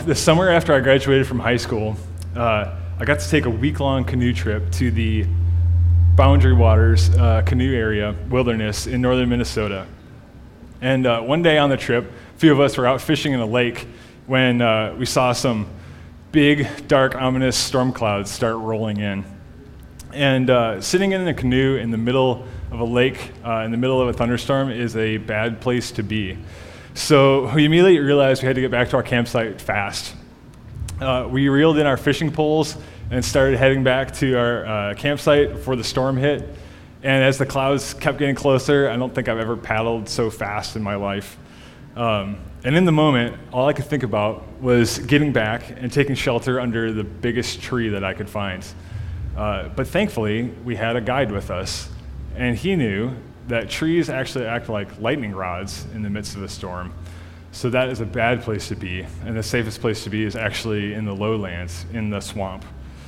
The summer after I graduated from high school, I got to take a week-long canoe trip to the Boundary Waters canoe area wilderness in northern Minnesota. And one day on the trip, a few of us were out fishing in a lake when we saw some big, dark, ominous storm clouds start rolling in. And sitting in a canoe in the middle of a lake, in the middle of a thunderstorm, is a bad place to be. So we immediately realized we had to get back to our campsite fast. We reeled in our fishing poles and started heading back to our campsite before the storm hit. And as the clouds kept getting closer, I don't think I've ever paddled so fast in my life. And in the moment, all I could think about was getting back and taking shelter under the biggest tree that I could find. But thankfully, we had a guide with us, and he knew that trees actually act like lightning rods in the midst of a storm. So that is a bad place to be, and the safest place to be is actually in the lowlands, in the swamp.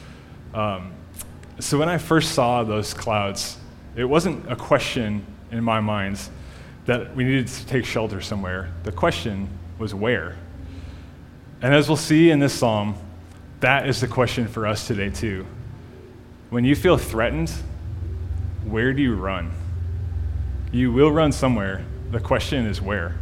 So when I first saw those clouds, it wasn't a question in my mind that we needed to take shelter somewhere. The question was where. And as we'll see in this psalm, that is the question for us today too. When you feel threatened, where do you run? You will run somewhere. The question is where.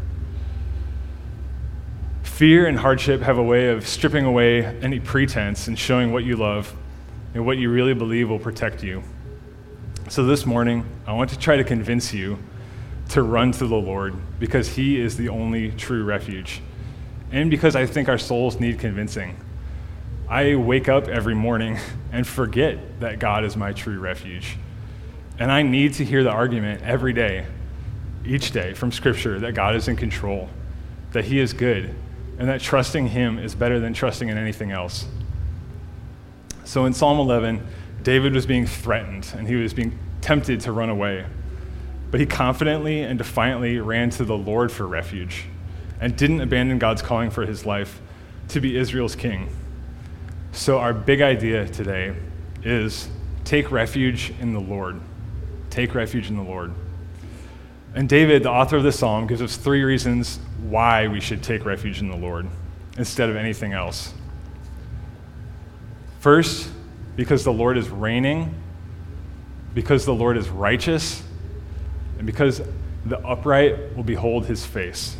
Fear and hardship have a way of stripping away any pretense and showing what you love and what you really believe will protect you. So this morning, I want to try to convince you to run to the Lord because He is the only true refuge, and because I think our souls need convincing. I wake up every morning and forget that God is my true refuge. And I need to hear the argument every day, each day from Scripture, that God is in control, that He is good, and that trusting Him is better than trusting in anything else. So in Psalm 11, David was being threatened, and he was being tempted to run away. But he confidently and defiantly ran to the Lord for refuge, and didn't abandon God's calling for his life to be Israel's king. So our big idea today is take refuge in the Lord. Take refuge in the Lord. And David, the author of this psalm, gives us 3 reasons why we should take refuge in the Lord instead of anything else. First, because the Lord is reigning, because the Lord is righteous, and because the upright will behold His face.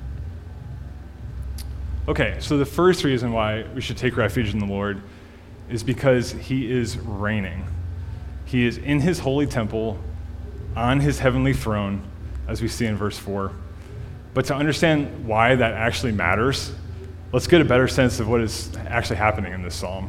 Okay, so the first reason why we should take refuge in the Lord is because He is reigning. He is in His holy temple, on His heavenly throne, as we see in verse 4. But to understand why that actually matters, let's get a better sense of what is actually happening in this psalm.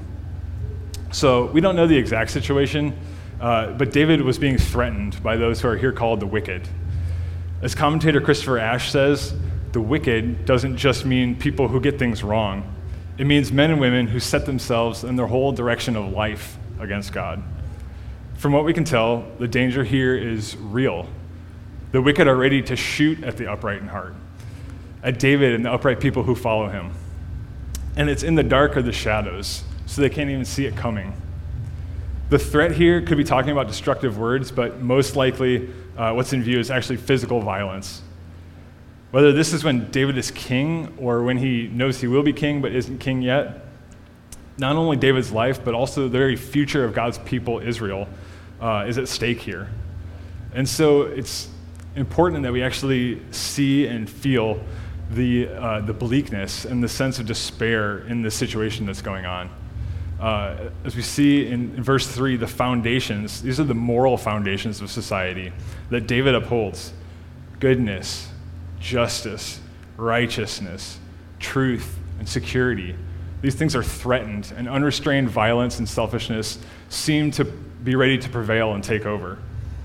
So we don't know the exact situation, but David was being threatened by those who are here called the wicked. As commentator Christopher Ash says, the wicked doesn't just mean people who get things wrong. It means men and women who set themselves and their whole direction of life against God. From what we can tell, the danger here is real. The wicked are ready to shoot at the upright in heart, at David and the upright people who follow him. And it's in the dark of the shadows, so they can't even see it coming. The threat here could be talking about destructive words, but most likely what's in view is actually physical violence. Whether this is when David is king or when he knows he will be king but isn't king yet, not only David's life, but also the very future of God's people, Israel, is at stake here. And so it's important that we actually see and feel the bleakness and the sense of despair in the situation that's going on. As we see in verse 3, the foundations, these are the moral foundations of society that David upholds: goodness, justice, righteousness, truth, and security. These things are threatened, and unrestrained violence and selfishness seem to be ready to prevail and take over.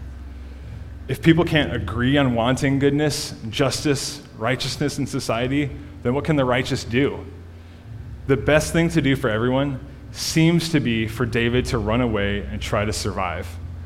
If people can't agree on wanting goodness, justice, righteousness in society, then what can the righteous do? The best thing to do for everyone seems to be for David to run away and try to survive.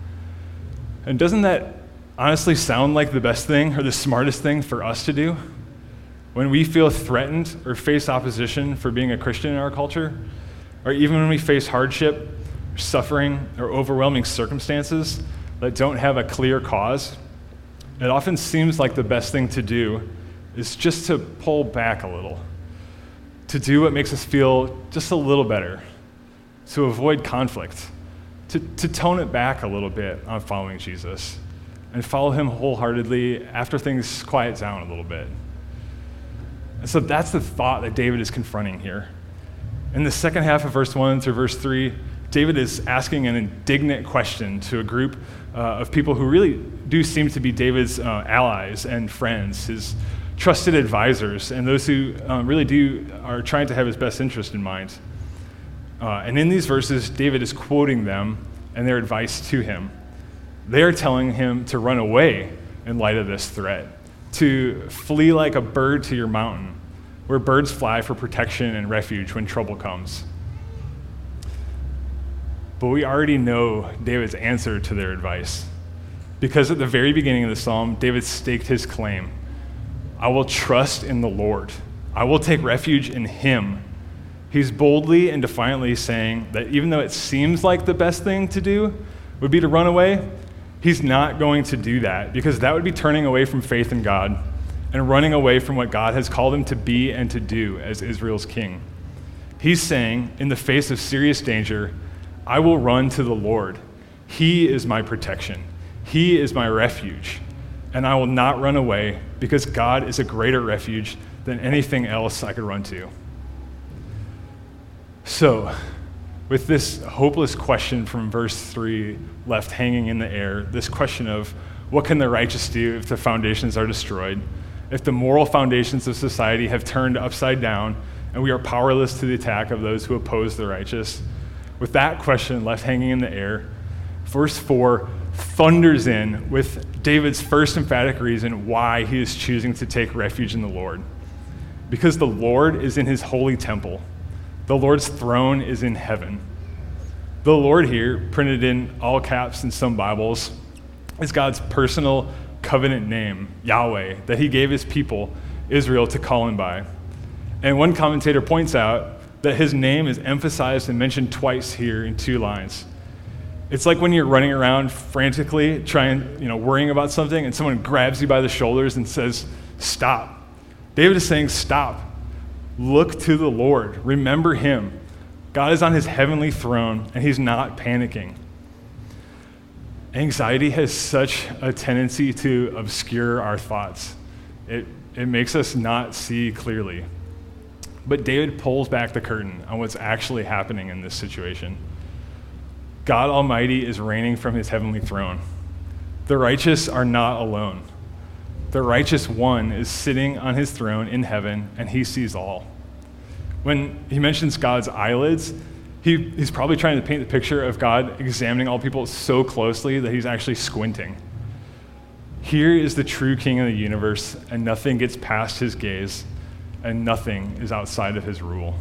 And doesn't that honestly sound like the best thing or the smartest thing for us to do? When we feel threatened or face opposition for being a Christian in our culture, or even when we face hardship, or suffering, or overwhelming circumstances that don't have a clear cause, it often seems like the best thing to do is just to pull back a little, to do what makes us feel just a little better, to avoid conflict, to tone it back a little bit on following Jesus and follow him wholeheartedly after things quiet down a little bit. And so that's the thought that David is confronting here. In the second half of verse 1 through verse 3, David is asking an indignant question to a group of people who really do seem to be David's allies and friends, his trusted advisors, and those who really are trying to have his best interest in mind. And in these verses, David is quoting them and their advice to him. They are telling him to run away in light of this threat, to flee like a bird to your mountain, where birds fly for protection and refuge when trouble comes. But we already know David's answer to their advice, because at the very beginning of the psalm, David staked his claim. I will trust in the Lord. I will take refuge in him. He's boldly and defiantly saying that even though it seems like the best thing to do would be to run away, he's not going to do that, because that would be turning away from faith in God and running away from what God has called him to be and to do as Israel's king. He's saying, in the face of serious danger, I will run to the Lord. He is my protection. He is my refuge. And I will not run away, because God is a greater refuge than anything else I could run to. So, with this hopeless question from verse 3 left hanging in the air, this question of what can the righteous do if the foundations are destroyed, if the moral foundations of society have turned upside down and we are powerless to the attack of those who oppose the righteous, with that question left hanging in the air, verse 4 thunders in with David's first emphatic reason why he is choosing to take refuge in the Lord. Because the Lord is in his holy temple. The Lord's throne is in heaven. The Lord here, printed in all caps in some Bibles, is God's personal covenant name, Yahweh, that he gave his people, Israel, to call him by. And one commentator points out that his name is emphasized and mentioned twice here in 2 lines. It's like when you're running around frantically, worrying about something, and someone grabs you by the shoulders and says, stop. David is saying, stop. Look to the Lord. Remember him. God is on his heavenly throne, and he's not panicking. Anxiety has such a tendency to obscure our thoughts. It makes us not see clearly. But David pulls back the curtain on what's actually happening in this situation. God Almighty is reigning from his heavenly throne. The righteous are not alone. The righteous one is sitting on his throne in heaven, and he sees all. When he mentions God's eyelids, he's probably trying to paint the picture of God examining all people so closely that he's actually squinting. Here is the true king of the universe, and nothing gets past his gaze, and nothing is outside of his rule.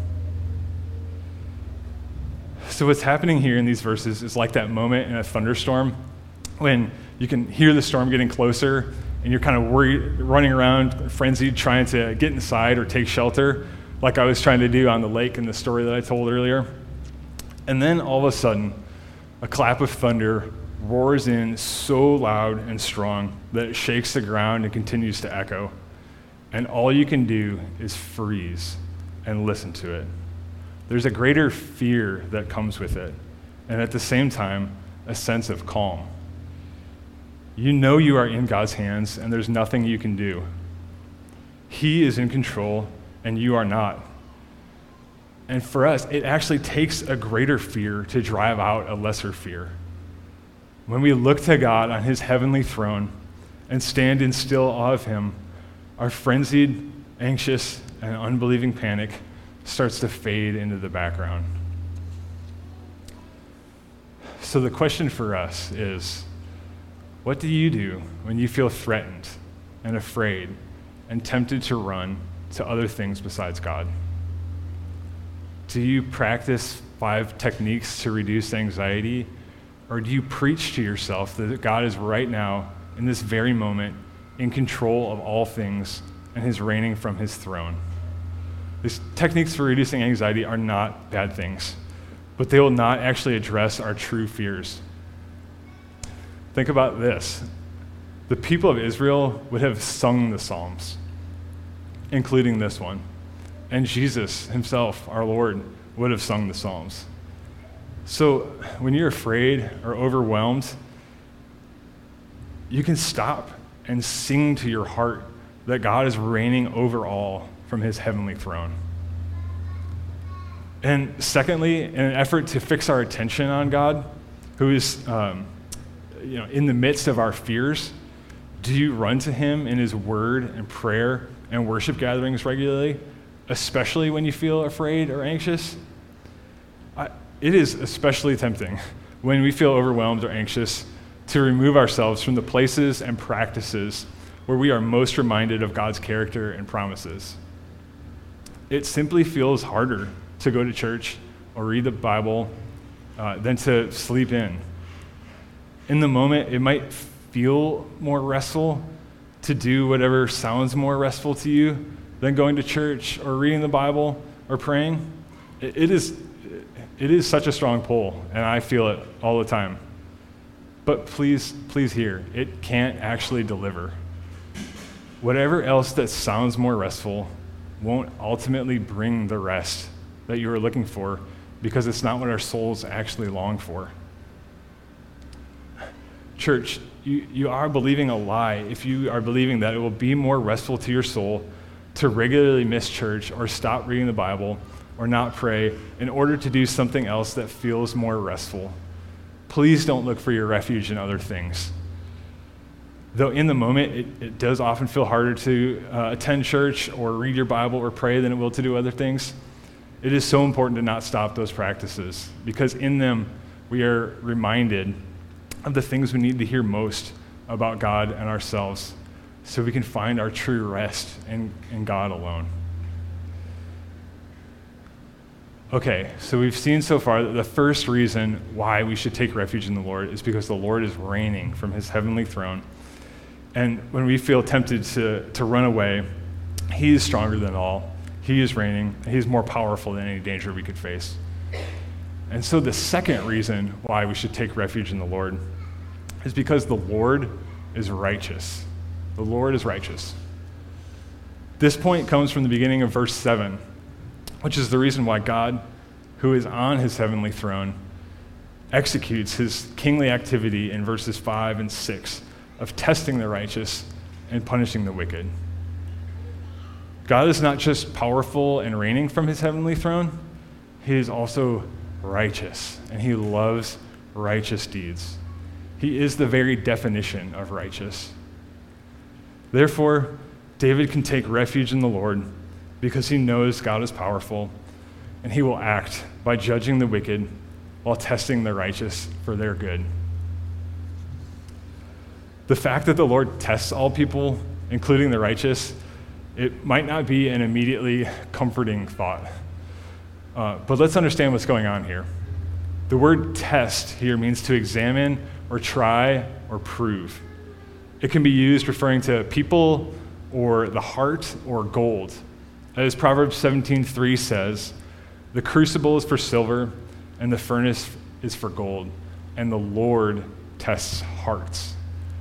So what's happening here in these verses is like that moment in a thunderstorm when you can hear the storm getting closer, and you're kind of worried, running around, frenzied, trying to get inside or take shelter, like I was trying to do on the lake in the story that I told earlier. And then all of a sudden, a clap of thunder roars in so loud and strong that it shakes the ground and continues to echo. And all you can do is freeze and listen to it. There's a greater fear that comes with it, and at the same time, a sense of calm. You know you are in God's hands, and there's nothing you can do. He is in control, and you are not. And for us, it actually takes a greater fear to drive out a lesser fear. When we look to God on his heavenly throne and stand in still awe of him, our frenzied, anxious, and unbelieving panic starts to fade into the background. So the question for us is, what do you do when you feel threatened and afraid and tempted to run to other things besides God? Do you practice 5 techniques to reduce anxiety, or do you preach to yourself that God is right now, in this very moment, in control of all things and is reigning from his throne? These techniques for reducing anxiety are not bad things, but they will not actually address our true fears. Think about this. The people of Israel would have sung the Psalms, including this one, and Jesus himself, our Lord, would have sung the Psalms. So when you're afraid or overwhelmed, you can stop and sing to your heart that God is reigning over all from his heavenly throne. And secondly, in an effort to fix our attention on God, who is in the midst of our fears, do you run to him in his word and prayer and worship gatherings regularly, especially when you feel afraid or anxious? It is especially tempting when we feel overwhelmed or anxious to remove ourselves from the places and practices where we are most reminded of God's character and promises. It simply feels harder to go to church or read the Bible than to sleep in. In the moment, it might feel more restful to do whatever sounds more restful to you than going to church or reading the Bible or praying. It is such a strong pull, and I feel it all the time. But please hear, it can't actually deliver. Whatever else that sounds more restful won't ultimately bring the rest that you are looking for, because it's not what our souls actually long for. Church, you are believing a lie if you are believing that it will be more restful to your soul to regularly miss church or stop reading the Bible or not pray in order to do something else that feels more restful. Please don't look for your refuge in other things. Though in the moment, it does often feel harder to attend church or read your Bible or pray than it will to do other things, it is so important to not stop those practices, because in them we are reminded of the things we need to hear most about God and ourselves, so we can find our true rest in God alone. Okay, so we've seen so far that the first reason why we should take refuge in the Lord is because the Lord is reigning from his heavenly throne. And when we feel tempted to run away, he is stronger than all. He is reigning. He is more powerful than any danger we could face. And so the second reason why we should take refuge in the Lord is because the Lord is righteous. The Lord is righteous. This point comes from the beginning of verse 7, which is the reason why God, who is on his heavenly throne, executes his kingly activity in verses 5 and 6 of testing the righteous and punishing the wicked. God is not just powerful and reigning from his heavenly throne, he is also righteous, and he loves righteous deeds. He is the very definition of righteous. Therefore, David can take refuge in the Lord because he knows God is powerful, and he will act by judging the wicked while testing the righteous for their good. The fact that the Lord tests all people, including the righteous, it might not be an immediately comforting thought. But let's understand what's going on here. The word test here means to examine or try or prove. It can be used referring to people or the heart or gold. As Proverbs 17:3 says, the crucible is for silver and the furnace is for gold, and the Lord tests hearts.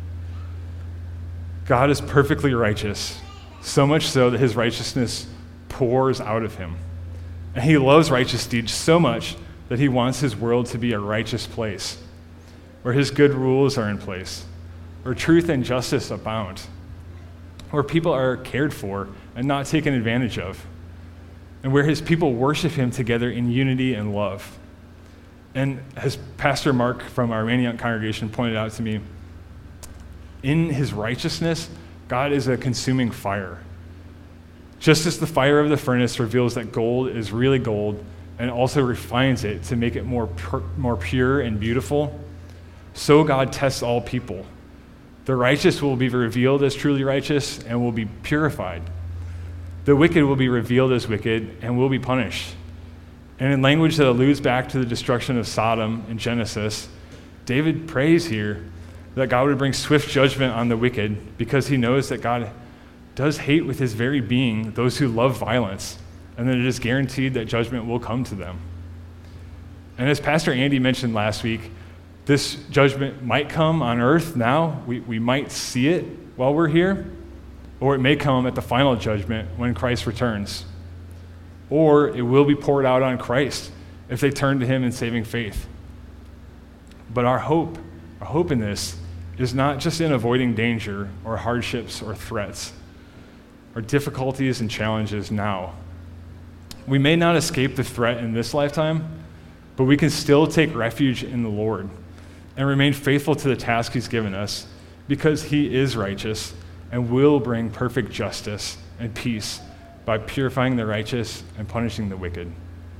God is perfectly righteous, so much so that his righteousness pours out of him. And he loves righteous deeds so much that he wants his world to be a righteous place, where his good rules are in place, where truth and justice abound, where people are cared for and not taken advantage of, and where his people worship him together in unity and love. And as Pastor Mark from our Manioc congregation pointed out to me, in his righteousness, God is a consuming fire. Just as the fire of the furnace reveals that gold is really gold and also refines it to make it more pure and beautiful, so God tests all people. The righteous will be revealed as truly righteous and will be purified. The wicked will be revealed as wicked and will be punished. And in language that alludes back to the destruction of Sodom in Genesis, David prays here that God would bring swift judgment on the wicked, because he knows that God does hate with his very being those who love violence, and that it is guaranteed that judgment will come to them. And as Pastor Andy mentioned last week, this judgment might come on earth now. We might see it while we're here, or it may come at the final judgment when Christ returns. or it will be poured out on Christ if they turn to him in saving faith. But our hope in this is not just in avoiding danger or hardships or threats or difficulties and challenges now. We may not escape the threat in this lifetime, but we can still take refuge in the Lord and remain faithful to the task he's given us because he is righteous and will bring perfect justice and peace by purifying the righteous and punishing the wicked.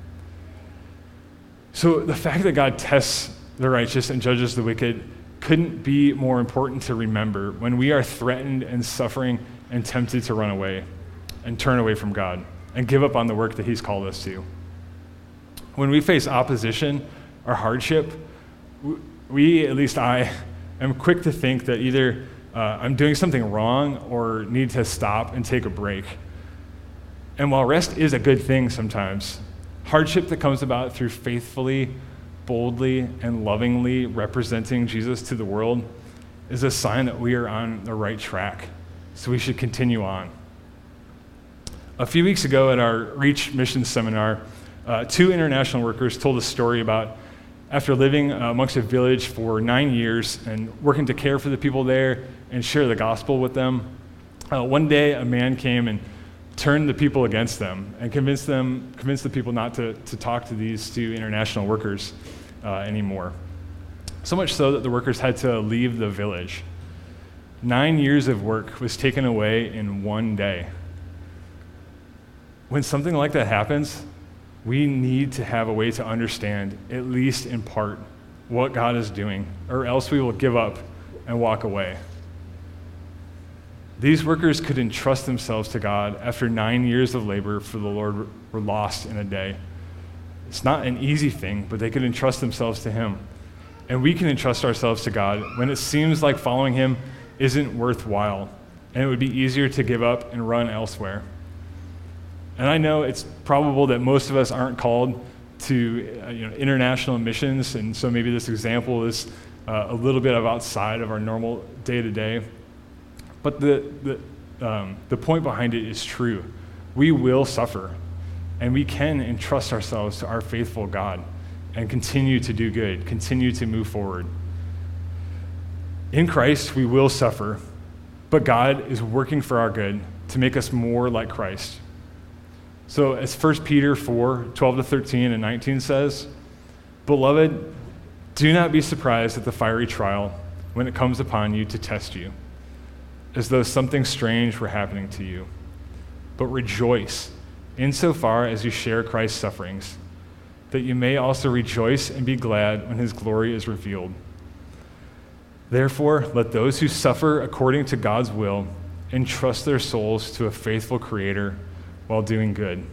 So the fact that God tests the righteous and judges the wicked couldn't be more important to remember when we are threatened and suffering and tempted to run away and turn away from God and give up on the work that he's called us to. When we face opposition or hardship, we, at least I, am quick to think that either I'm doing something wrong or need to stop and take a break. And while rest is a good thing sometimes, hardship that comes about through faithfully, boldly, and lovingly representing Jesus to the world is a sign that we are on the right track. So we should continue on. A few weeks ago at our Reach Mission Seminar, 2 international workers told a story about after living amongst a village for 9 years and working to care for the people there and share the gospel with them. One day a man came and turned the people against them and convinced the people not to talk to these 2 international workers anymore. So much so that the workers had to leave the village. 9 years of work was taken away in one day. When something like that happens, we need to have a way to understand, at least in part, what God is doing, or else we will give up and walk away. These workers could entrust themselves to God after 9 years of labor for the Lord were lost in a day. It's not an easy thing, but they could entrust themselves to him. And we can entrust ourselves to God when it seems like following him isn't worthwhile, and it would be easier to give up and run elsewhere. And I know it's probable that most of us aren't called to international missions, and so maybe this example is a little bit of outside of our normal day-to-day. But the point behind it is true. We will suffer, and we can entrust ourselves to our faithful God and continue to do good, continue to move forward. In Christ, we will suffer, but God is working for our good to make us more like Christ. So as 1 Peter 4, 12 to 13 and 19 says, "Beloved, do not be surprised at the fiery trial when it comes upon you to test you, as though something strange were happening to you. But rejoice insofar as you share Christ's sufferings, that you may also rejoice and be glad when his glory is revealed. Therefore, let those who suffer according to God's will entrust their souls to a faithful Creator while doing good."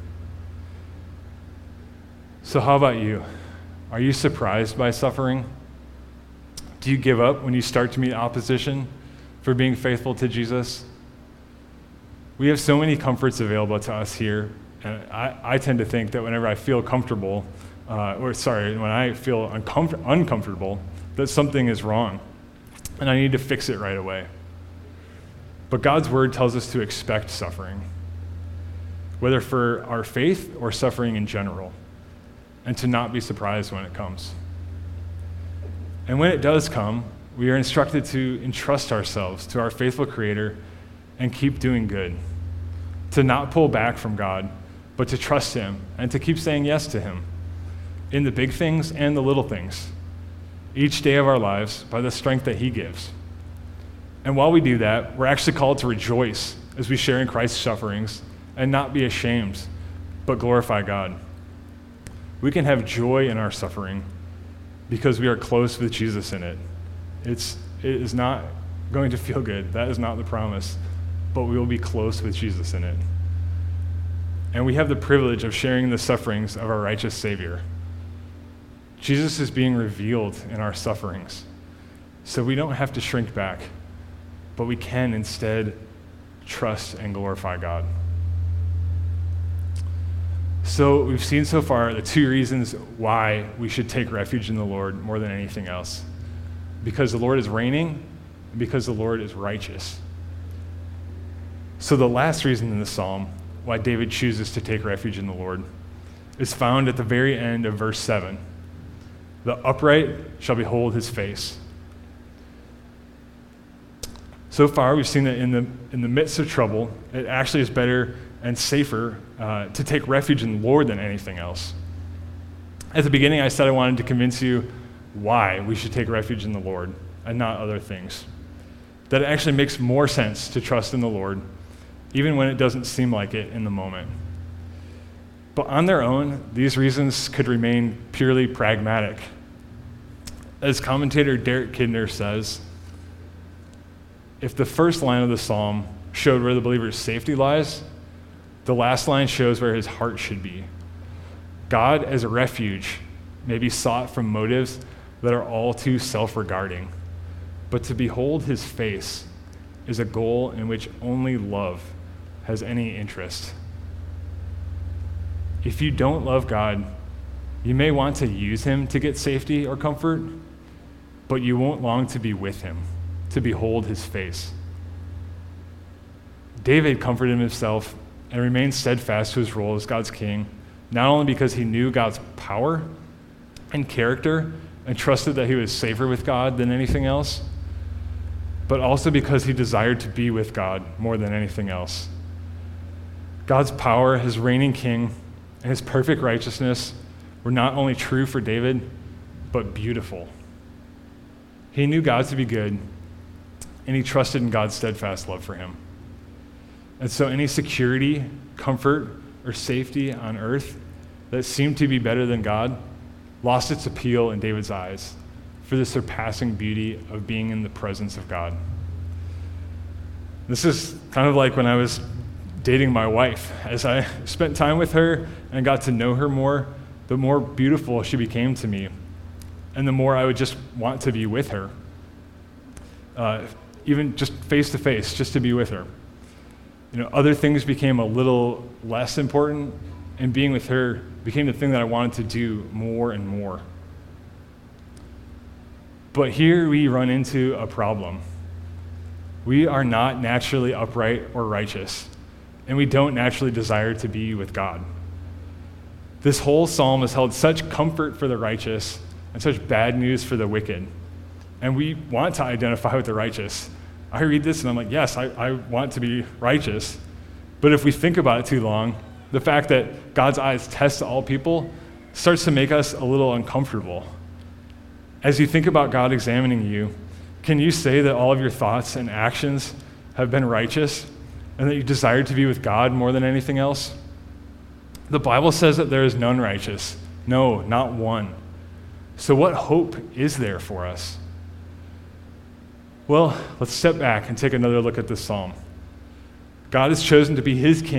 So how about you? Are you surprised by suffering? Do you give up when you start to meet opposition for being faithful to Jesus? We have so many comforts available to us here, and I tend to think that whenever I feel comfortable, when I feel uncomfortable, that something is wrong, and I need to fix it right away. But God's word tells us to expect suffering, whether for our faith or suffering in general, and to not be surprised when it comes. And when it does come, we are instructed to entrust ourselves to our faithful Creator and keep doing good, to not pull back from God, but to trust him and to keep saying yes to him in the big things and the little things, each day of our lives by the strength that he gives. And while we do that, we're actually called to rejoice as we share in Christ's sufferings and not be ashamed, but glorify God. We can have joy in our suffering because we are close with Jesus in it. It is not going to feel good. That is not the promise, but we will be close with Jesus in it. And we have the privilege of sharing the sufferings of our righteous Savior. Jesus is being revealed in our sufferings, so we don't have to shrink back, but we can instead trust and glorify God. So we've seen so far the 2 reasons why we should take refuge in the Lord more than anything else. Because the Lord is reigning, and because the Lord is righteous. So the last reason in the psalm why David chooses to take refuge in the Lord is found at the very end of verse 7. The upright shall behold his face. So far, we've seen that in the midst of trouble, it actually is better and safer to take refuge in the Lord than anything else. At the beginning, I said I wanted to convince you why we should take refuge in the Lord and not other things. That it actually makes more sense to trust in the Lord, even when it doesn't seem like it in the moment. But on their own, these reasons could remain purely pragmatic. As commentator Derek Kidner says, if the first line of the psalm showed where the believer's safety lies, the last line shows where his heart should be. God as a refuge may be sought from motives that are all too self-regarding, but to behold his face is a goal in which only love has any interest. If you don't love God, you may want to use him to get safety or comfort, but you won't long to be with him, to behold his face. David comforted himself and remained steadfast to his role as God's king, not only because he knew God's power and character and trusted that he was safer with God than anything else, but also because he desired to be with God more than anything else. God's power, his reigning king, and his perfect righteousness were not only true for David, but beautiful. He knew God to be good, and he trusted in God's steadfast love for him. And so any security, comfort, or safety on earth that seemed to be better than God lost its appeal in David's eyes for the surpassing beauty of being in the presence of God. This is kind of like when I was dating my wife. As I spent time with her and got to know her more, the more beautiful she became to me, and the more I would just want to be with her, even just face to face, just to be with her. Other things became a little less important, and being with her became the thing that I wanted to do more and more. But here we run into a problem. We are not naturally upright or righteous, and we don't naturally desire to be with God. This whole psalm has held such comfort for the righteous and such bad news for the wicked. And we want to identify with the righteous. I read this and I'm like, yes, I want to be righteous. But if we think about it too long, the fact that God's eyes test all people starts to make us a little uncomfortable. As you think about God examining you, can you say that all of your thoughts and actions have been righteous and that you desire to be with God more than anything else? The Bible says that there is none righteous. No, not one. So what hope is there for us? Well, let's step back and take another look at this psalm. God has chosen David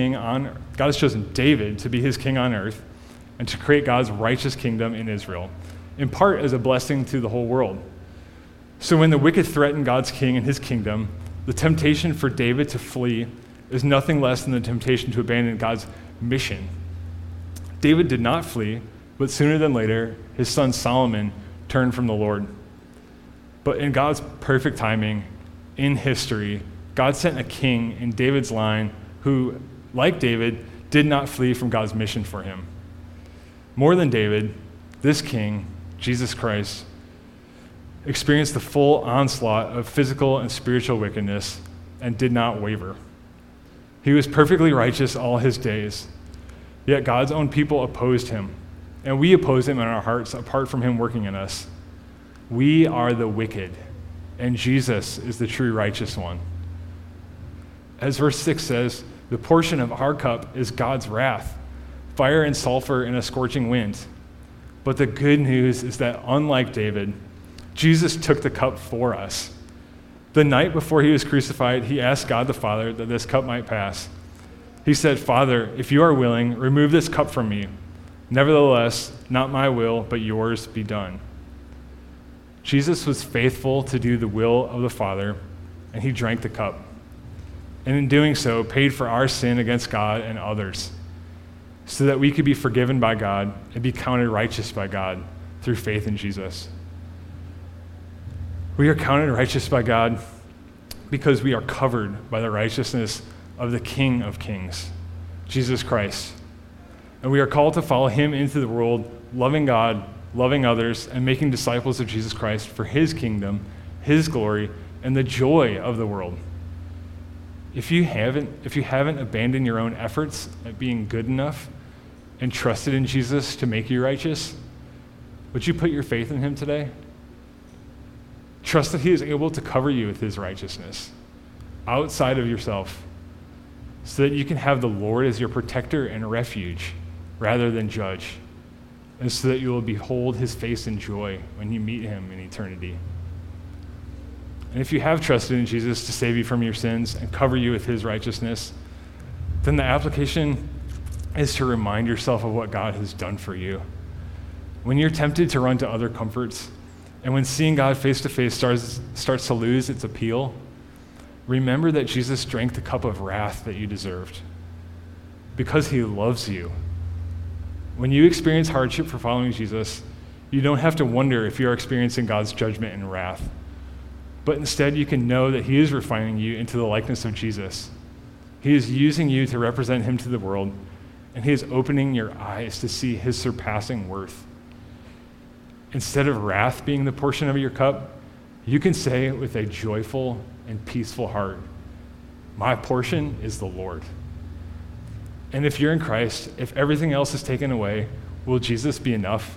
to be his king on earth and to create God's righteous kingdom in Israel, in part as a blessing to the whole world. So when the wicked threaten God's king and his kingdom, the temptation for David to flee is nothing less than the temptation to abandon God's mission. David did not flee, but sooner than later, his son Solomon turned from the Lord. But in God's perfect timing, in history, God sent a king in David's line who, like David, did not flee from God's mission for him. More than David, this king, Jesus Christ, experienced the full onslaught of physical and spiritual wickedness and did not waver. He was perfectly righteous all his days, yet God's own people opposed him, and we oppose him in our hearts apart from him working in us. We are the wicked, and Jesus is the true righteous one. As verse 6 says, the portion of our cup is God's wrath, fire and sulfur in a scorching wind. But the good news is that unlike David, Jesus took the cup for us. The night before he was crucified, he asked God the Father that this cup might pass. He said, "Father, if you are willing, remove this cup from me. Nevertheless, not my will, but yours be done." Jesus was faithful to do the will of the Father, and he drank the cup. And in doing so, paid for our sin against God and others, so that we could be forgiven by God and be counted righteous by God through faith in Jesus. We are counted righteous by God because we are covered by the righteousness of the King of Kings. Jesus Christ. And we are called to follow him into the world, loving God, loving others, and making disciples of Jesus Christ for his kingdom, his glory, and the joy of the world. If you haven't abandoned your own efforts at being good enough and trusted in Jesus to make you righteous, would you put your faith in him today? Trust that he is able to cover you with his righteousness outside of yourself so that you can have the Lord as your protector and refuge rather than judge, and so that you will behold his face in joy when you meet him in eternity. And if you have trusted in Jesus to save you from your sins and cover you with his righteousness, then the application is to remind yourself of what God has done for you. When you're tempted to run to other comforts, and when seeing God face to face starts to lose its appeal, remember that Jesus drank the cup of wrath that you deserved because he loves you. When you experience hardship for following Jesus, you don't have to wonder if you are experiencing God's judgment and wrath, but instead you can know that he is refining you into the likeness of Jesus. He is using you to represent him to the world, and he is opening your eyes to see his surpassing worth. Instead of wrath being the portion of your cup, you can say with a joyful and peaceful heart, my portion is the Lord. And if you're in Christ, if everything else is taken away, will Jesus be enough?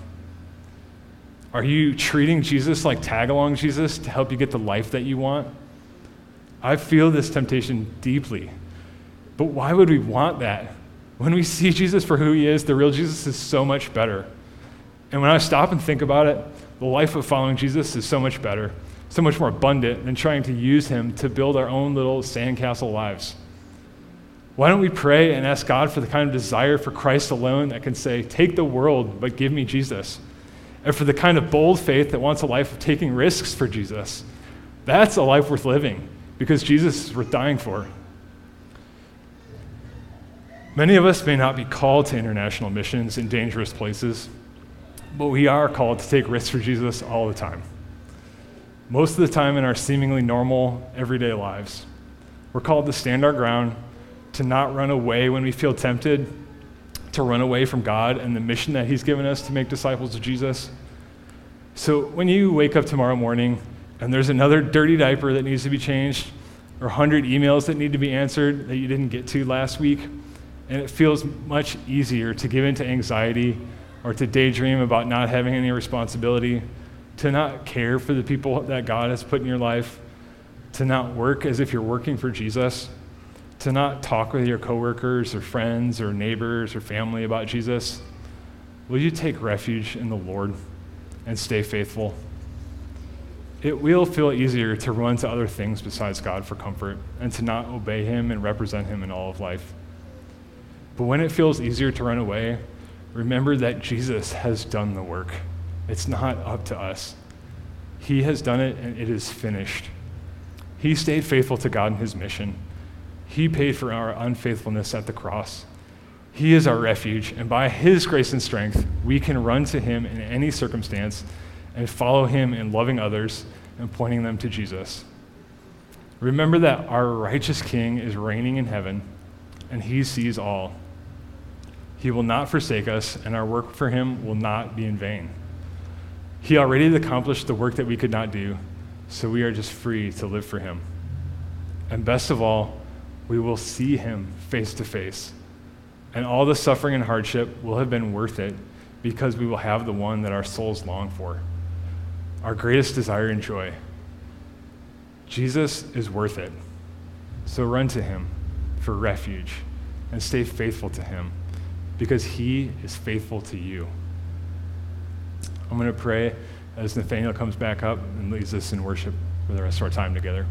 Are you treating Jesus like tag-along Jesus to help you get the life that you want? I feel this temptation deeply. But why would we want that? When we see Jesus for who he is, the real Jesus is so much better. And when I stop and think about it, the life of following Jesus is so much better, so much more abundant than trying to use him to build our own little sandcastle lives. Why don't we pray and ask God for the kind of desire for Christ alone that can say, take the world, but give me Jesus? And for the kind of bold faith that wants a life of taking risks for Jesus. That's a life worth living because Jesus is worth dying for. Many of us may not be called to international missions in dangerous places, but we are called to take risks for Jesus all the time. Most of the time in our seemingly normal, everyday lives. We're called to stand our ground, to not run away when we feel tempted, to run away from God and the mission that he's given us to make disciples of Jesus. So when you wake up tomorrow morning and there's another dirty diaper that needs to be changed, or 100 emails that need to be answered that you didn't get to last week, and it feels much easier to give into anxiety or to daydream about not having any responsibility, to not care for the people that God has put in your life, to not work as if you're working for Jesus, to not talk with your coworkers or friends or neighbors or family about Jesus, will you take refuge in the Lord and stay faithful? It will feel easier to run to other things besides God for comfort and to not obey him and represent him in all of life. But when it feels easier to run away, remember that Jesus has done the work. It's not up to us. He has done it and it is finished. He stayed faithful to God and his mission. He paid for our unfaithfulness at the cross. He is our refuge, and by his grace and strength, we can run to him in any circumstance and follow him in loving others and pointing them to Jesus. Remember that our righteous King is reigning in heaven, and he sees all. He will not forsake us, and our work for him will not be in vain. He already accomplished the work that we could not do, so we are just free to live for him. And best of all, we will see him face to face. And all the suffering and hardship will have been worth it because we will have the one that our souls long for, our greatest desire and joy. Jesus is worth it. So run to him for refuge and stay faithful to him because he is faithful to you. I'm going to pray as Nathaniel comes back up and leads us in worship for the rest of our time together.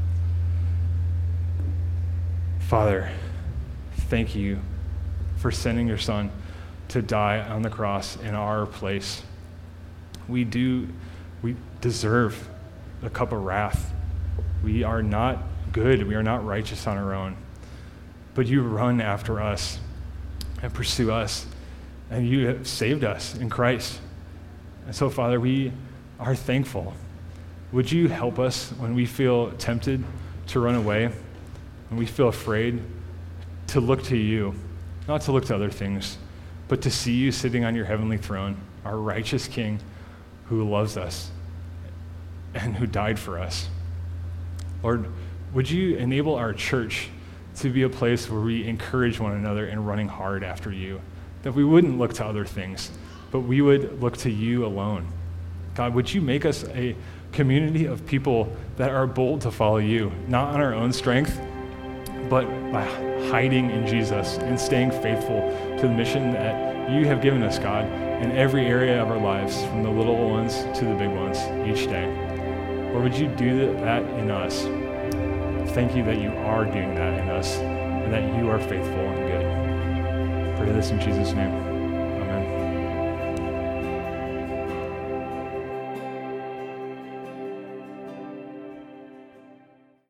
Father, thank you for sending your son to die on the cross in our place. We deserve the cup of wrath. We are not good. We are not righteous on our own. But you run after us and pursue us, and you have saved us in Christ. And so, Father, we are thankful. Would you help us when we feel tempted to run away, when we feel afraid, to look to you, not to look to other things, but to see you sitting on your heavenly throne, our righteous King who loves us and who died for us. Lord, would you enable our church to be a place where we encourage one another in running hard after you, that we wouldn't look to other things, but we would look to you alone. God, would you make us a community of people that are bold to follow you, not on our own strength, but by hiding in Jesus and staying faithful to the mission that you have given us, God, in every area of our lives, from the little ones to the big ones each day. Or would you do that in us? Thank you that you are doing that in us and that you are faithful and good. Pray this in Jesus' name.